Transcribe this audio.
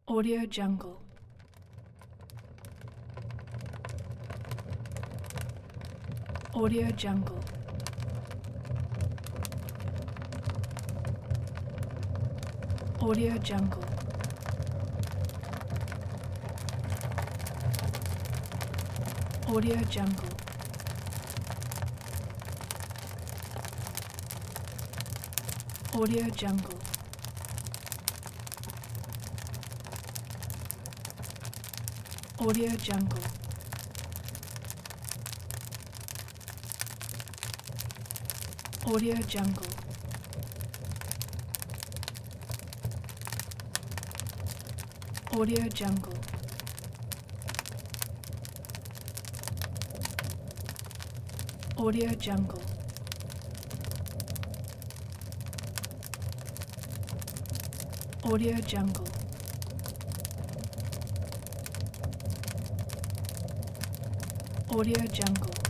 Audio Jungle. Audio Jungle. Audio Jungle. Audio Jungle. Audio Jungle. Audio Jungle. Audio Jungle. Audio Jungle. Audio Jungle. Audio Jungle. Audio Jungle.